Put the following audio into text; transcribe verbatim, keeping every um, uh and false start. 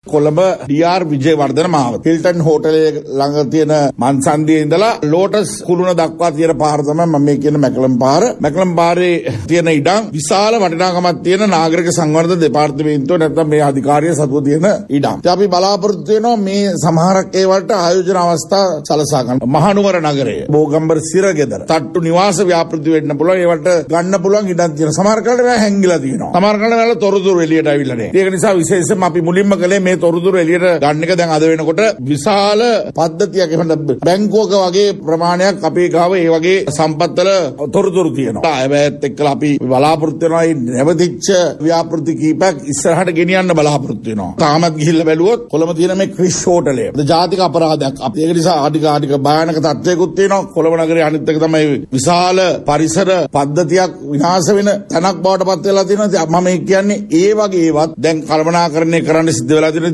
කොළඹ ඩී R Wijewardena මාවත. Hilton හෝටලේ ළඟ තියෙන මන්සන්දියේ ඉඳලා ලෝටස් කුළුණ දක්වා තියෙන පාර තමයි මම මේ කියන මැකලම් පාර. මැකලම් පාරේ තියෙන ඉඩම් විශාල වටිනාකමක් තියෙන නාගරික සංවර්ධන දෙපාර්තමේන්තුව නැත්නම් මේ අධිකාරිය සතුව තියෙන ඉඩම්. ඉතින් අපි බලාපොරොත්තු වෙනවා මේ සමහරක් ඒවට ආයෝජන අවස්ථා සලසා ගන්න. මහනුවර නගරය, බෝගම්බර සිරගෙදර, තට්ටු නිවාස ව්‍යාපෘති වෙන්න පුළුවන්. ඒවට ගන්න පුළුවන් ඉඩම් තියෙනවා. සමහර කල්ට මේවා හැංගිලා තියෙනවා. සමහර කල්ට මේවල තොරතුරු එළියට අවිල්ලා නැහැ. ඒක නිසා විශේෂයෙන්ම අපි මුලින්ම කළේ මේ තොරතුරු එළියට ගන්න එක. දැන් අද වෙනකොට විශාල පද්ධතියක් එහෙම බැංකුවක වගේ ප්‍රමාණයක් අපේ ගාව ඒ වගේ සම්පත්වල තොරතුරු තියෙනවා. හැබැයිත් එක්කලා අපි බලාපොරොත්තු වෙනවා මේ නැවතිච්ච ව්‍යාපෘති කීපයක් ඉස්සරහට ගෙනියන්න බලාපොරොත්තු වෙනවා. තාමත් ගිහිල්ලා බැලුවොත් කොළඹ තියෙන මේ ක්‍රිස් හෝටලය ජාතික අපරාධයක්. අපි ඒක නිසා ආටික ආටික භයානක තත්ත්වයකුත් තියෙනවා. කොළඹ නගරයේ අනිත් එක තමයි විශාල පරිසර පද්ධතියක් විනාශ වෙන තැනක් බවට පත් වෙලා තියෙනවා. මම මේ කියන්නේ ඒ වගේ ඒවත් දැන් කල්පනාකරණය කරන්න සිද්ධ වෙලා තියෙන